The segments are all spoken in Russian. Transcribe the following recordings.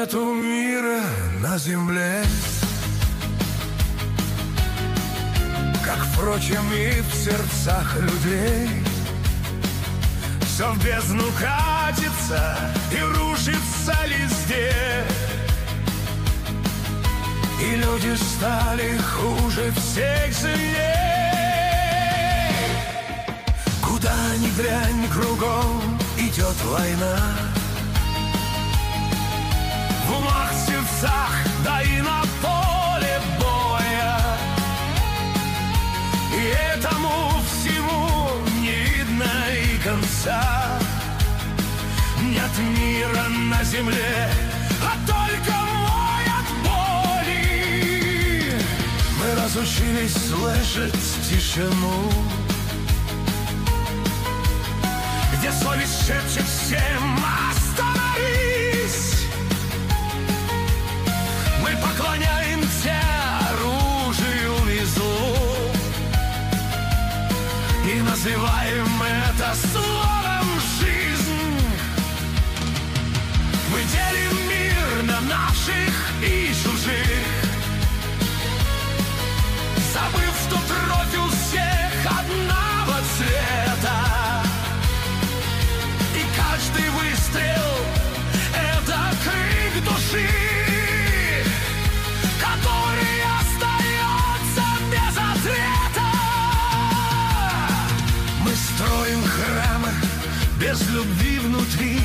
нету мира на земле, как, впрочем, и в сердцах людей. Все в бездну катится и рушится везде, и люди стали хуже всех зверей. Куда ни глянь, кругом идет война, в умах, сердцах, да и на поле боя. И этому всему не видно и конца. Нет мира на земле, а только вой от боли. Мы разучились слышать тишину, где совесть шепчет всем: остановись. Мы поклоняемся оружию и злу и называем это словом жизнь. Мы делим мир на наших и чужих, забыв, что кровь у всех одного цвета, и каждый выстрел — это крик души, который остается без ответа. Мы строим храмы без любви внутри,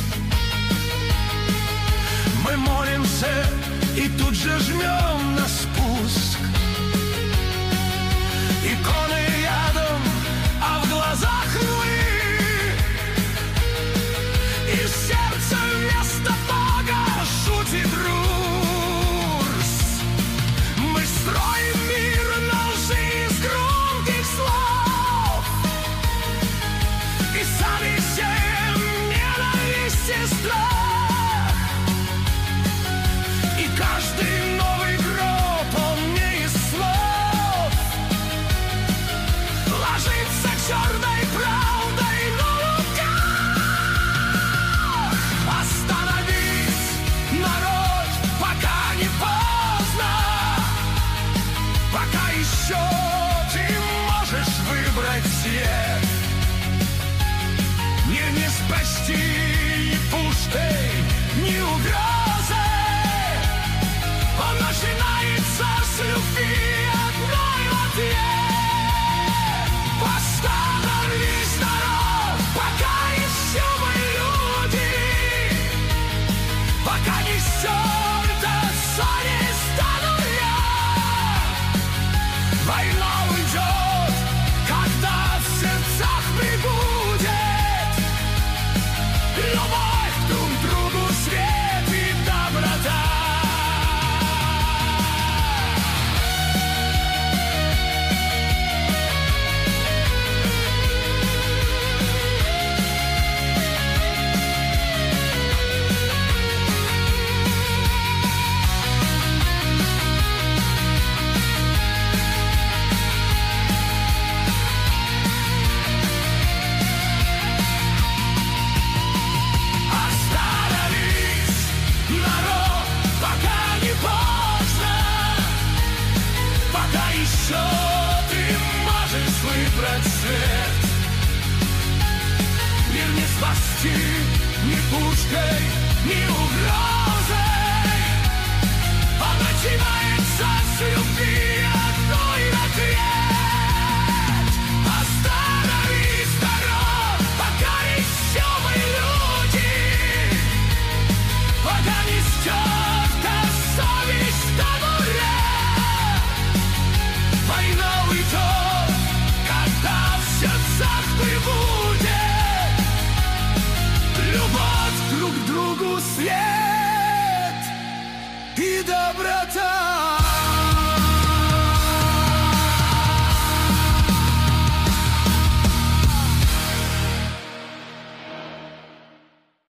мы молимся и тут же жмем на спуск. Иконы рядом, а в глазах львы, и в сердце вместо Бога шутит трус. Мы строим мир на лжи из громких слов и сами сеем ненависть и страх. И каждый новый гроб, он не из слов, ложится черной правдой на руках. Остановись, народ, пока не поздно, пока еще ты можешь выбрать свет. Мир не спасти ни пушкой, ни угрозой, он начинается с любви одной в ответ. Остановись, народ, пока еще мы люди, пока несет совесть до нуля. Война уйдет, когда в сердцах прибудет любовь друг к другу, свет и доброта. Остановись, народ, пока не поздно, пока еще ты можешь выбрать свет. Мир не спасти ни пушкой, ни угрозой, он начинается с любви одной в ответ. Остановись, народ, пока еще мы люди, пока не стерта совесть до нуля. Война уйдет, когда в сердцах прибудет любовь друг к другу, свет и доброта.